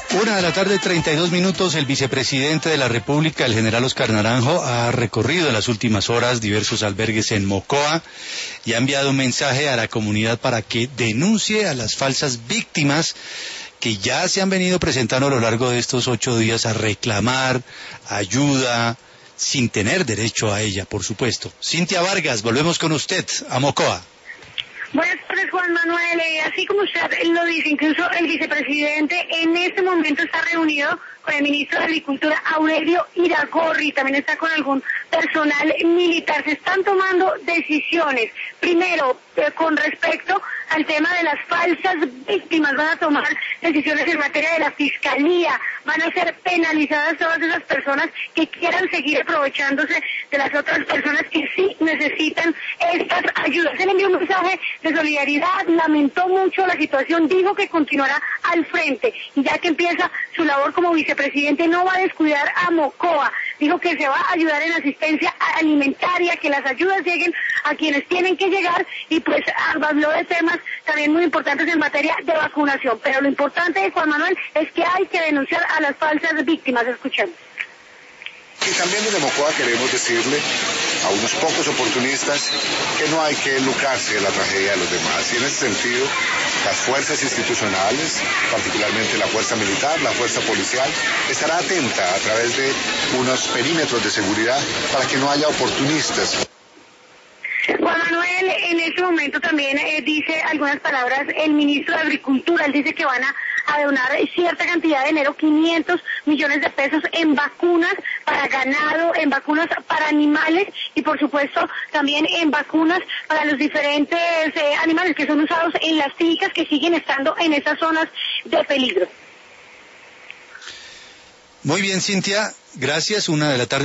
1:32 p.m, el vicepresidente de la República, el general Oscar Naranjo, ha recorrido en las últimas horas diversos albergues en Mocoa y ha enviado un mensaje a la comunidad para que denuncie a las falsas víctimas que ya se han venido presentando a lo largo de estos 8 días a reclamar ayuda sin tener derecho a ella, por supuesto. Cintia Vargas, volvemos con usted a Mocoa. Buenas tardes, Juan Manuel. Así como usted lo dice, incluso el vicepresidente en este momento está reunido con el ministro de Agricultura, Aurelio Iragorri, también está con algún personal militar. Se están tomando decisiones. Primero, con respecto al tema de las falsas víctimas, van a tomar decisiones en materia de la fiscalía, van a ser penalizadas todas esas personas que quieran seguir aprovechándose de las otras personas que sí necesitan estas ayudas. Él envió un mensaje de solidaridad, lamentó mucho la situación, dijo que continuará al frente y ya que empieza su labor como vicepresidente no va a descuidar a Mocoa. Dijo que se va a ayudar en asistencia alimentaria, que las ayudas lleguen a quienes tienen que llegar y pues habló de temas también muy importantes en materia de vacunación. Pero lo importante, Juan Manuel, es que hay que denunciar a las falsas víctimas. Escuchemos. Y también desde Mocoa queremos decirle a unos pocos oportunistas que no hay que lucrarse de la tragedia de los demás. Y en ese sentido, las fuerzas institucionales, particularmente la fuerza militar, la fuerza policial, estará atenta a través de unos perímetros de seguridad para que no haya oportunistas. Juan Manuel, en este momento también dice algunas palabras el ministro de Agricultura. Él dice que van a donar cierta cantidad de dinero, 500 millones de pesos en vacunas para ganado, en vacunas para animales y por supuesto también en vacunas para los diferentes animales que son usados en las fincas que siguen estando en esas zonas de peligro. Muy bien, Cintia, gracias. 1:00 p.m.